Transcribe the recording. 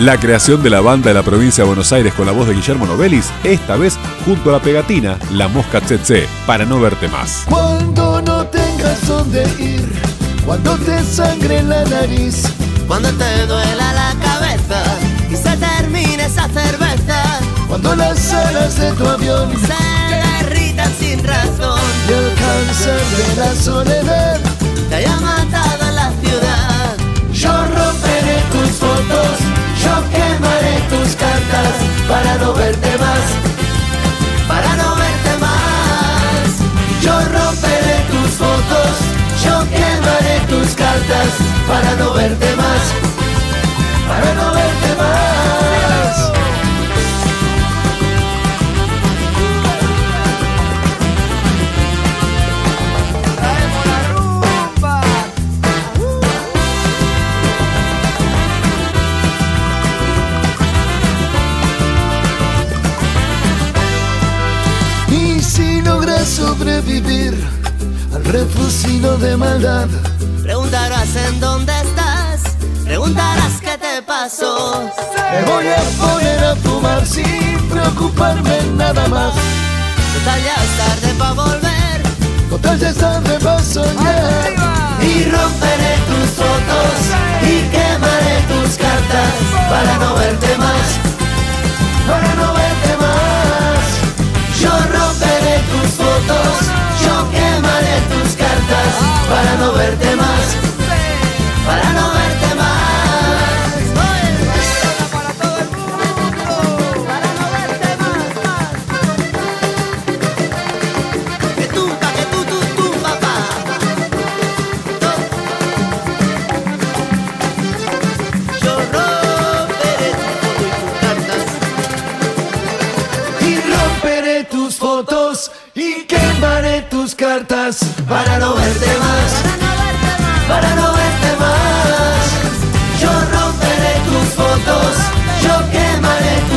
La creación de la banda de la provincia de Buenos Aires con la voz de Guillermo Novelis, esta vez junto a la pegatina La Mosca Tsetse, Para no verte más. Cuando no tengas dónde ir, cuando te sangre la nariz, cuando te duela la cabeza y se termine esa cerveza, cuando las alas de tu avión se derritan sin razón y el cáncer de la soledad te haya matado en la ciudad. Yo romperé tus fotos, yo quemaré tus cartas para no verte más, para no verte más. Yo romperé tus fotos, yo quemaré tus cartas para no verte más, para no verte más. Traemos la rumba. Y si logras sobrevivir al refugio de maldad, preguntarás en dónde estás, preguntarás qué te pasó. me voy a poner a fumar sin preocuparme nada más. Total ya es tarde pa' volver, Total ya es tarde para soñar. y romperé tus fotos y quemaré tus cartas para no verte más, Para no verte más. yo romperé tus fotos, yo quemaré tus cartas para no verte más, para no verte más. Para todo el mundo, para no verte más. Que tumba, que tú, papá. Yo romperé tus cartas. Y romperé tus fotos y quemaré tus cartas Para no verte más, para no verte más. Yo romperé tus fotos, yo quemaré